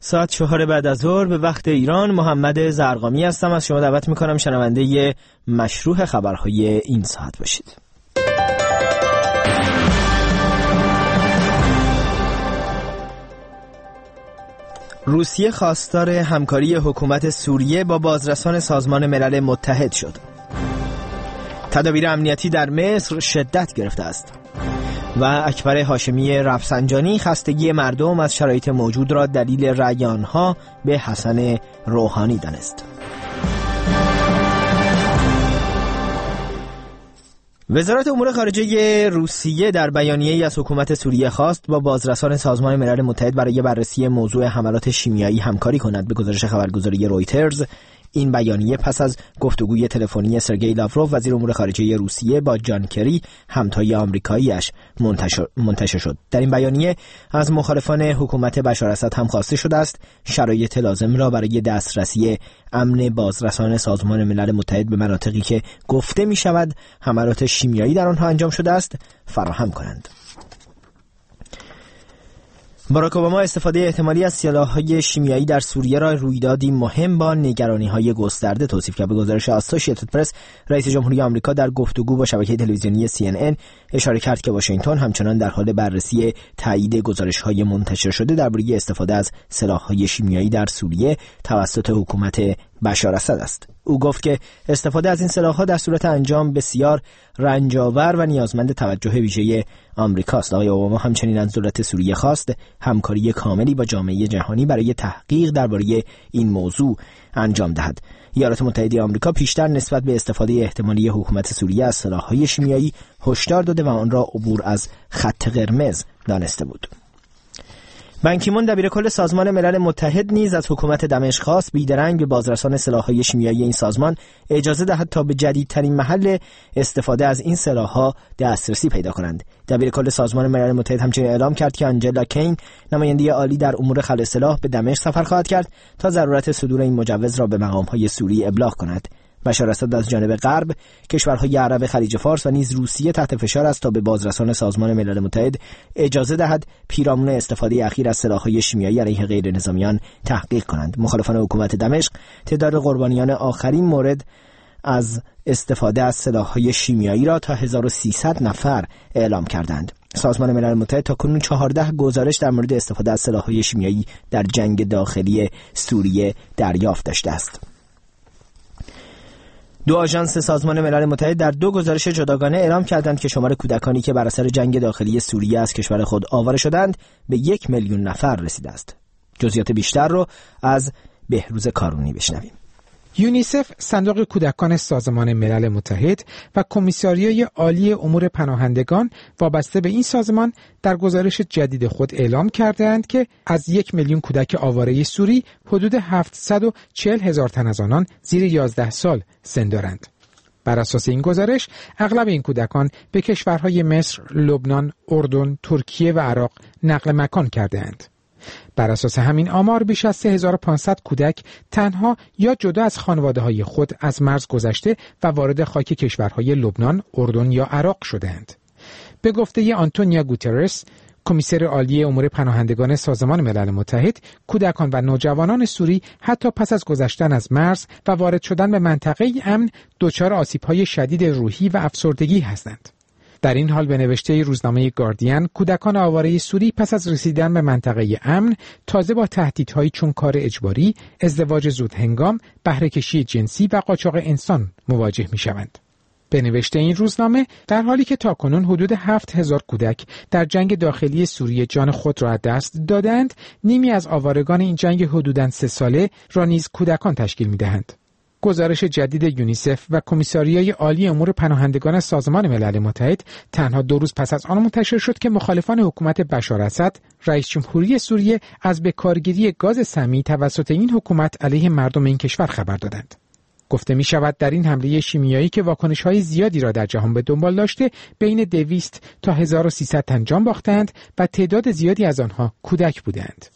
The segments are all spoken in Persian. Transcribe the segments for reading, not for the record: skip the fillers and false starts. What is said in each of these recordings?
ساعت 4 بعد از ظهر به وقت ایران. محمد زرقامی هستم. از شما دعوت میکنم شنونده مشروح خبرهای این ساعت باشید. روسیه خواستار همکاری حکومت سوریه با بازرسان سازمان ملل متحد شد. تدابیر امنیتی در مصر شدت گرفته است. و اکبر هاشمی رفسنجانی خستگی مردم از شرایط موجود را دلیل رأی آنها به حسن روحانی دانست. وزارت امور خارجه روسیه در بیانیه‌ای از حکومت سوریه خواست با بازرسان سازمان ملل متحد برای بررسی موضوع حملات شیمیایی همکاری کند. به گزارش خبرگزاری رویترز، این بیانیه پس از گفتگوی تلفنی سرگئی لاوروف وزیر امور خارجه روسیه با جان کری همتای آمریکایی‌اش منتشر شد. در این بیانیه از مخالفان حکومت بشار اسد هم خواسته شده است شرایط لازم را برای دسترسی امن بازرسان سازمان ملل متحد به مناطقی که گفته می شود حملات شیمیایی در آنها انجام شده است فراهم کنند. باراک اوباما استفاده احتمالی از سلاح‌های شیمیایی در سوریه را رویدادی مهم با نگرانی‌های گسترده توصیف کرد. به گزارش آسوشییتد پرس، رئیس جمهوری آمریکا در گفتگو با شبکه تلویزیونی CNN اشاره کرد که واشنگتن همچنان در حال بررسی تایید گزارش‌های منتشر شده درباره استفاده از سلاح‌های شیمیایی در سوریه توسط حکومت بشار اسد است. او گفت که استفاده از این سلاح‌ها در صورت انجام بسیار رنج‌آور و نیازمند توجه ویژه آمریکاست. آقای اوباما همچنین از دولت سوریه خواست همکاری کاملی با جامعه جهانی برای تحقیق درباره این موضوع انجام دهد. ایالات متحده آمریکا پیشتر نسبت به استفاده احتمالی حکومت سوریه از سلاح‌های شیمیایی هشدار داده و آن را عبور از خط قرمز دانسته بود. بان کی مون دبیرکل سازمان ملل متحد نیز از حکومت دمشق خواست بیدرنگ به بازرسان سلاح‌های شیمیایی این سازمان اجازه دهد تا به جدیدترین محل استفاده از این سلاح‌ها دسترسی پیدا کنند. دبیرکل سازمان ملل متحد همچنین اعلام کرد که آنجلا کین، نماینده عالی در امور خلع سلاح، به دمشق سفر خواهد کرد تا ضرورت صدور این مجوز را به مقام‌های سوری ابلاغ کند. بشار اسد از جانب غرب، کشورهای عرب خلیج فارس و نیز روسیه تحت فشار است تا به بازرسان سازمان ملل متحد اجازه دهد پیرامون استفاده اخیر از سلاح‌های شیمیایی علیه غیر نظامیان تحقیق کنند. مخالفان حکومت دمشق تعداد قربانیان آخرین مورد از استفاده از سلاح‌های شیمیایی را تا 1300 نفر اعلام کردند. سازمان ملل متحد تاکنون 14 گزارش در مورد استفاده از سلاح‌های شیمیایی در جنگ داخلی سوریه دریافت داشته است. دو آژانس سازمان ملل متحد در دو گزارش جداگانه اعلام کردند که شمار کودکانی که بر اثر جنگ داخلی سوریه از کشور خود آواره شدند به 1 میلیون نفر رسیده است. جزئیات بیشتر رو از بهروز کارونی بشنویم. یونیسف، صندوق کودکان سازمان ملل متحد و کمیساریای عالی امور پناهندگان وابسته به این سازمان در گزارش جدید خود اعلام کردند که از 1 میلیون کودک آواره سوری حدود 740,000 تن از آنان زیر 11 سال سن دارند. بر اساس این گزارش اغلب این کودکان به کشورهای مصر، لبنان، اردن، ترکیه و عراق نقل مکان کرده‌اند. بر اساس همین آمار بیش از 3500 کودک تنها یا جدا از خانواده‌های خود از مرز گذشته و وارد خاک کشورهای لبنان، اردن یا عراق شدند. به گفته آنتونیو گوترس، کمیسر عالی امور پناهندگان سازمان ملل متحد، کودکان و نوجوانان سوری حتی پس از گذشتن از مرز و وارد شدن به منطقه امن دچار آسیب‌های شدید روحی و افسردگی هستند. در این حال به نوشته روزنامه گاردین، کودکان آواره سوری پس از رسیدن به منطقه امن تازه با تهدیدهایی چون کار اجباری، ازدواج زودهنگام، بهره‌کشی جنسی و قاچاق انسان مواجه می‌شوند. به نوشته این روزنامه، در حالی که تاکنون حدود 7000 کودک در جنگ داخلی سوریه جان خود را از دست دادند، نیمی از آوارگان این جنگ حدوداً 3 ساله را نیز کودکان تشکیل می‌دهند. گزارش جدید یونیسف و کمیساریای عالی امور پناهندگان سازمان ملل متحد تنها 2 روز پس از آن منتشر شد که مخالفان حکومت بشار اسد، رئیس جمهوری سوریه، از بکارگیری گاز سمی توسط این حکومت علیه مردم این کشور خبر دادند. گفته می شود در این حمله شیمیایی که واکنش‌های زیادی را در جهان به دنبال داشته، بین 200 تا 1300 تن جان باختند و تعداد زیادی از آنها کودک بودند.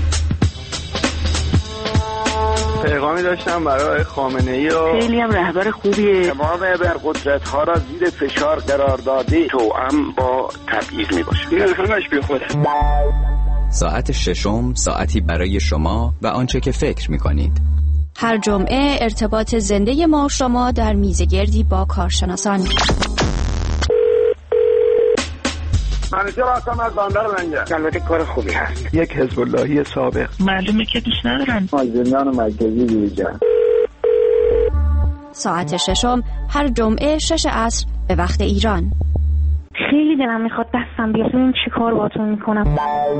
پیغامی داشتم برای خامنه‌ای و خیلی هم رهبر خوبیه. تمام ابرقدرت‌ها را زیر فشار قرار داده توأم با تبعیض می‌باشه. این همش بیخوده. ساعت ششم ساعتی برای شما و آنچه که فکر می‌کنید. هر جمعه ارتباط زنده ما شما در میزگردی با کارشناسان. منیجر هستم از بندر لنگر. البته کار خوبی هست. یک حزب اللهی سابق. معلومه که دوست ندارن. زندان مرکزی دیجا. ساعت ششم هر جمعه 6 عصر به وقت ایران. خیلی دلم میخواد دستم بیاد ببینم چی کار باهاتون میکنم.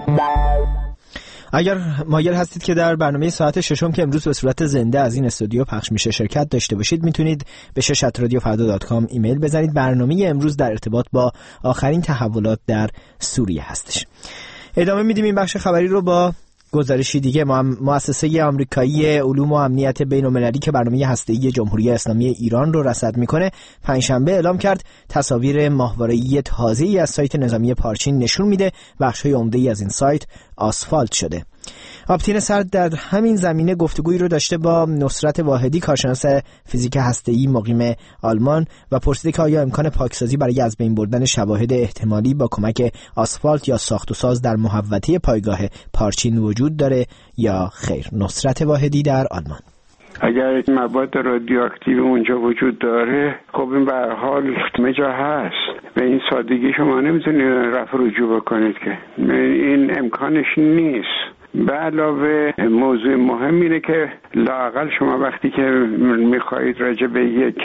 اگر مایل هستید که در برنامه ساعت ششم که امروز به صورت زنده از این استودیو پخش میشه شرکت داشته باشید، میتونید به شش@radiofarda.com ایمیل بزنید. برنامه امروز در ارتباط با آخرین تحولات در سوریه هستش. ادامه میدیم این بخش خبری رو با گزارشی دیگه. مؤسسه آمریکایی علوم و امنیت بین‌المللی که برنامه هسته‌ای جمهوری اسلامی ایران رو رصد میکنه، پنجشنبه اعلام کرد تصاویر ماهواره‌ای تازه‌ای از سایت نظامی پارچین نشون میده بخش‌های عمده‌ای از این سایت آسفالت شده. آپتین سرد در همین زمینه گفتگویی رو داشته با نصرت واحدی، کارشناس فیزیک هسته‌ای مقیم آلمان، و پرسیده که آیا امکان پاکسازی برای از بین بردن شواهد احتمالی با کمک آسفالت یا ساخت و ساز در محوطه پایگاه پارچین وجود داره یا خیر. نصرت واحدی در آلمان: اگر مواد رادیواکتیو اونجا وجود داره، خب این به هر حال همه جا هست. به این سادگی شما نمیتونید رفع رجوع بکنید که این امکانش نیست. به علاوه موضوع مهم اینه که لااقل شما وقتی که میخواهید راجع به یک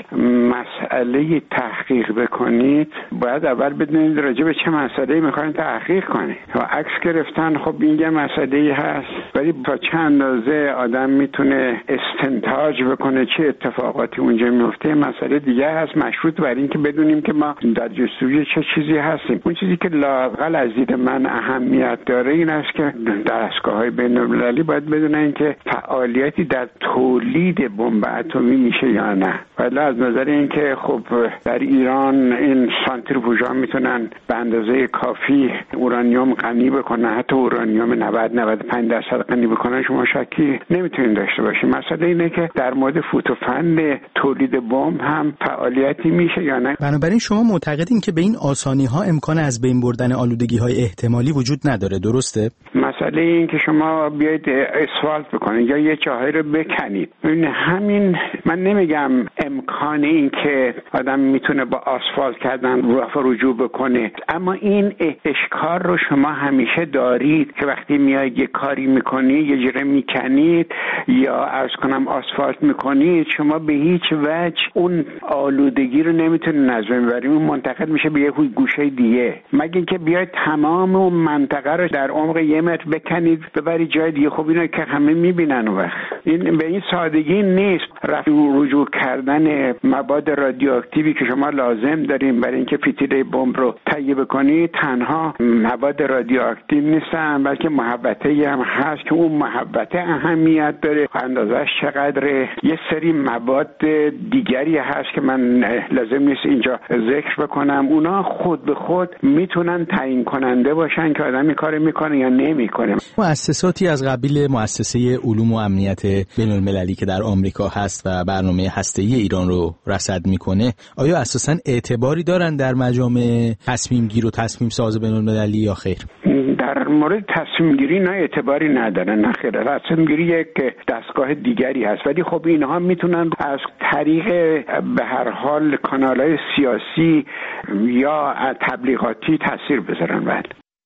مسئله تحقیق بکنید، باید اول بدونید راجع به چه مسئله‌ای میخواید تحقیق کنید. و عکس گرفتن خب این یه مسئله‌ای هست، ولی تا چه اندازه آدم میتونه استنتاج بکنه چه اتفاقاتی اونجا میفته مسئله دیگه هست، مشروط بر این که بدونیم که ما در جستجوی چه چیزی هستیم. اون چیزی که لااقل از دید من اهمیت داره این است که دستگاه‌های بین‌المللی باید بدونن که فعالیتی در تولید بمب اتمی میشه یا نه. ولی از نظر اینکه خب در ایران این سانتریفوژها میتونن به اندازه کافی اورانیوم غنی بکنن، حتی اورانیوم 90-95% غنی بکنن، شما شکی نمیتونین داشته باشین. مسئله اینه که در مورد فوتوفن تولید بمب هم فعالیتی میشه یا نه. بنابراین شما معتقدین که به این آسانی‌ها امکان از بین بردن آلودگی‌های احتمالی وجود نداره، درسته؟ مسئله این که شما بیاید اسفالت بکنید یا یه چاهی رو بکنید، همین من نمیگم امکان این که آدم میتونه با آسفالت کردن رفع رجوع بکنه، اما این اشکال رو شما همیشه دارید که وقتی میاید یه کاری میکنید، یه جره میکنید یا عرض کنم آسفالت میکنید، شما به هیچ وجه اون آلودگی رو نمیتونید از بین ببرید، اون منتقل میشه به یه گوشه دیگه، مگه اینکه بیاید تمام اون منطقه رو در عمق 1 متر بکنید ببرید جای دیگه. خب اینو که همه میبینن و وقت این به این سادگی نیست. رفع رجوع کردن مواد رادیواکتیوی که شما لازم دارین برای اینکه فتیله بمب رو تهیه بکنید تنها مواد رادیواکتیو نیستن، بلکه محوطه‌ای هم هست که اون محوطه اهمیت داره، اندازش چقدره. یه سری مواد دیگری هست که من لازم نیست اینجا ذکر بکنم، اونا خود به خود میتونن تعیین کننده باشن که آدمی کار میکنه یا نمیکنه. مؤسساتی از قبیل مؤسسه علوم و امنیت بین‌المللی که در آمریکا هست و برنامه هسته‌ای ایران رو رصد میکنه، آیا اساساً اعتباری دارن در مجامع تصمیم گیر و تصمیم ساز بین‌المللی یا خیر؟ در مورد تصمیم گیری نه اعتباری ندارن، نه خیر. تصمیم گیری یک دستگاه دیگری هست، ولی خب اینها میتونن از طریق به هر حال کانال‌های سیاسی یا تبلیغاتی تاثیر بذارن. بله.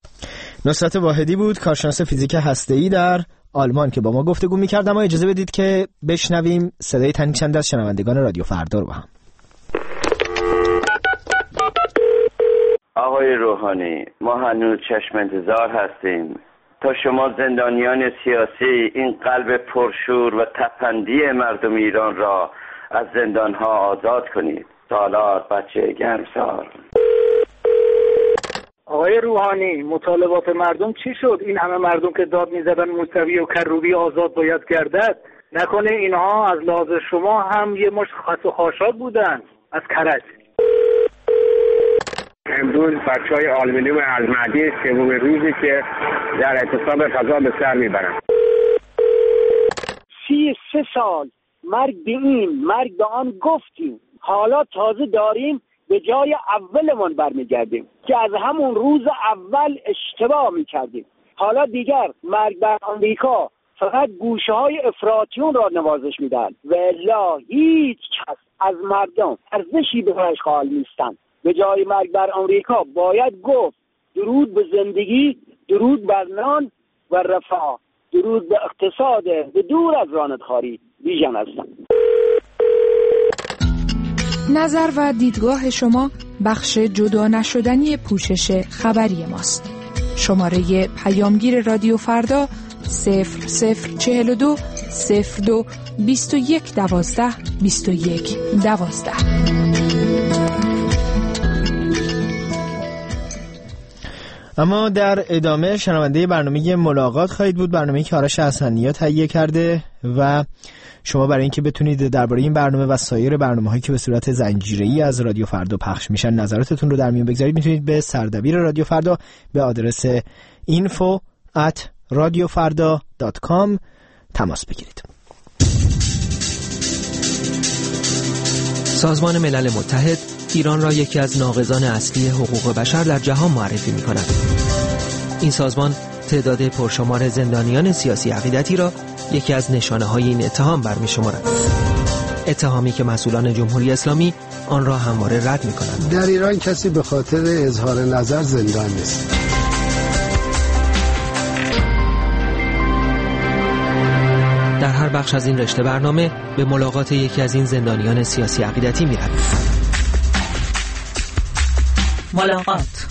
نصرت واحدی بود، کارشناس فیزیک هسته‌ای در آلمان که با ما گفتگو می‌کرد. اما اجازه بدید که بشنویم صدای تنین چند از شنوندگان رادیو فردا رو با هم. آقای روحانی، ما هنوز چشم انتظار هستیم تا شما زندانیان سیاسی این قلب پرشور و تپندی مردم ایران را از زندانها آزاد کنید. سالار بچه گرمسار. آقای روحانی، مطالبات مردم چی شد؟ این همه مردم که داد میزدن موسوی و کروبی آزاد باید گردد، نکنه اینها از لحاظ شما هم یه مشت خس و خاشاک بودن از کرج؟ امروز بچهای آلومینیوم المهدی سوم روزی که در اعتصاب غذا به سر میبرن. 33 سال مرگ به این مرگ به آن گفتیم، حالا تازه داریم به جای اولمون برمیگردیم که از همون روز اول اشتباه میکردیم. حالا دیگر مرگ بر آمریکا فقط گوشه های افراطیون را نوازش میدن و الا هیچ کس از مردم ارزشی برایش قائل نیستند. به جای مرگ بر آمریکا باید گفت درود به زندگی، درود بر نان و رفاه، درود به اقتصاد به دور از رانتخاری. بیژن هستم. نظر و دیدگاه شما بخش جدا نشدنی پوشش خبری ماست. شماره پیامگیر رادیو فردا 0042 02 21 12 21 12. اما در ادامه شنونده برنامه ملاقات خواهید بود، برنامه‌ای که آرش حسنی‌ها تهیه کرده و شما برای اینکه بتونید درباره این برنامه و سایر برنامه‌هایی که به صورت زنجیره‌ای از رادیو فردا پخش میشن نظراتتون رو در میون بگذارید، میتونید به سردبیر رادیو فردا به آدرس info@radiofarda.com تماس بگیرید. سازمان ملل متحد ایران را یکی از ناقضان اصلی حقوق بشر در جهان معرفی می‌کند. این سازمان تعداد پرشمار زندانیان سیاسی عقیدتی را یکی از نشانه‌های این اتهام برمی‌شمارد. اتهامی که مسئولان جمهوری اسلامی آن را همواره رد می‌کنند. در ایران کسی به خاطر اظهار نظر زندان نیست. در هر بخش از این رشته برنامه به ملاقات یکی از این زندانیان سیاسی عقیدتی می‌رویم. ملاقات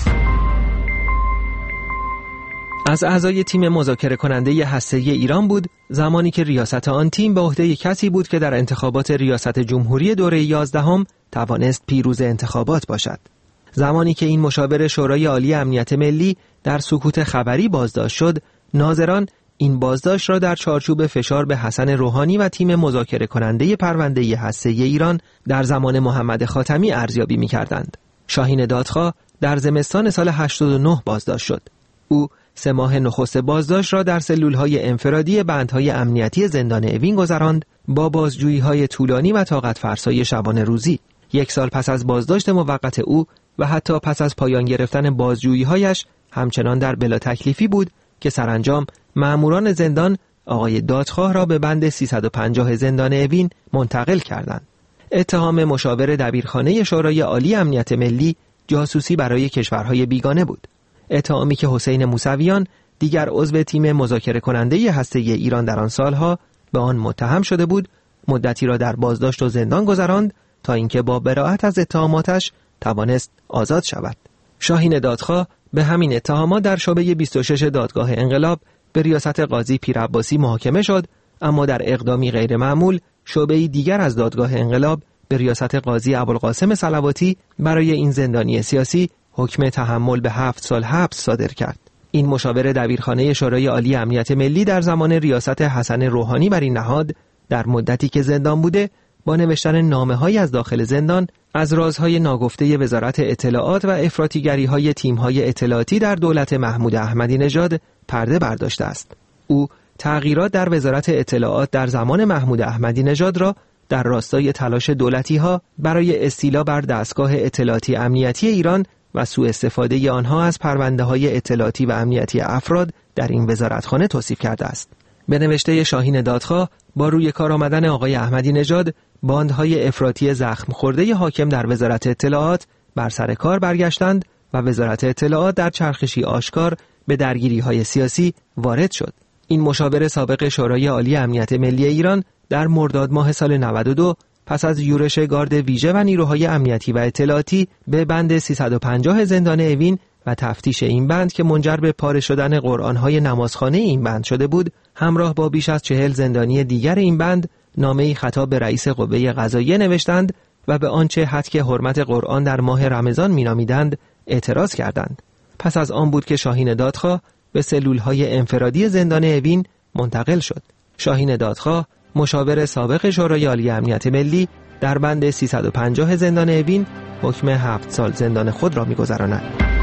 از اعضای تیم مذاکره کننده هسته‌ای ایران بود زمانی که ریاست آن تیم به عهده کسی بود که در انتخابات ریاست جمهوری دوره 11 توانست پیروز انتخابات باشد. زمانی که این مشاور شورای عالی امنیت ملی در سکوت خبری بازداشت شد، ناظران این بازداشت را در چارچوب فشار به حسن روحانی و تیم مذاکره کننده پرونده هسته‌ای ایران در زمان محمد خاتمی ارزیابی می‌کردند. شاهین دادخواه در زمستان سال 89 بازداشت شد. او 3 ماه نخست بازداشت را در سلول‌های انفرادی بندهای امنیتی زندان اوین گذراند با بازجویی‌های طولانی و طاقت فرسای شبانه روزی. 1 سال پس از بازداشت موقت او و حتی پس از پایان گرفتن بازجویی‌هایش همچنان در بلا تکلیفی بود که سرانجام مأموران زندان آقای دادخواه را به بند 350 زندان اوین منتقل کردند. اتهام مشاور دبیرخانه شورای عالی امنیت ملی جاسوسی برای کشورهای بیگانه بود. اتهامی که حسین موسویان دیگر عضو تیم مذاکره کننده هسته‌ای ایران در آن سالها به آن متهم شده بود، مدتی را در بازداشت و زندان گذراند تا اینکه با براءت از اتهاماتش توانست آزاد شود. شاهین دادخواه به همین اتهامات در شعبه 26 دادگاه انقلاب به ریاست قاضی پیرعباسی محاکمه شد، اما در اقدامی غیر معمول شعبه دیگر از دادگاه انقلاب به ریاست قاضی ابوالقاسم صلواتی برای این زندانی سیاسی حکم تحمل به 7 سال حبس صادر کرد. این مشاور دبیرخانه شورای عالی امنیت ملی در زمان ریاست حسن روحانی بر این نهاد در مدتی که زندان بوده با نوشتن نامه‌هایی از داخل زندان از رازهای ناگفته وزارت اطلاعات و افراطیگری‌های تیم‌های اطلاعاتی در دولت محمود احمدی نژاد پرده برداشته است. او تغییرات در وزارت اطلاعات در زمان محمود احمدی نژاد را در راستای تلاش دولتی‌ها برای استیلا بر دستگاه اطلاعاتی امنیتی ایران و سوء استفاده آنها از پرونده‌های اطلاعاتی و امنیتی افراد در این وزارتخانه توصیف کرده است. به نوشته شاهین دادخواه، با روی کار آمدن آقای احمدی نژاد، باندهای افراطی زخم خورده حاکم در وزارت اطلاعات بر سر کار برگشتند و وزارت اطلاعات در چرخشی آشکار به درگیری‌های سیاسی وارد شد. این مشاور سابق شورای عالی امنیت ملی ایران در مرداد ماه سال 92 پس از یورش گارد ویژه و نیروهای امنیتی و اطلاعاتی به بند 350 زندان اوین و تفتیش این بند که منجر به پاره شدن قرآن‌های نمازخانه این بند شده بود، همراه با بیش از 40 زندانی دیگر این بند نامه‌ای خطاب به رئیس قوه قضاییه نوشتند و به آنچه هتک حرمت قرآن در ماه رمضان مینامیدند اعتراض کردند. پس از آن بود که شاهین دادخواه به سلول‌های انفرادی زندان اوین منتقل شد. شاهین دادخواه، مشاور سابق شورای عالی امنیت ملی، در بند 350 زندان اوین حکم 7 سال زندان خود را می‌گذراند.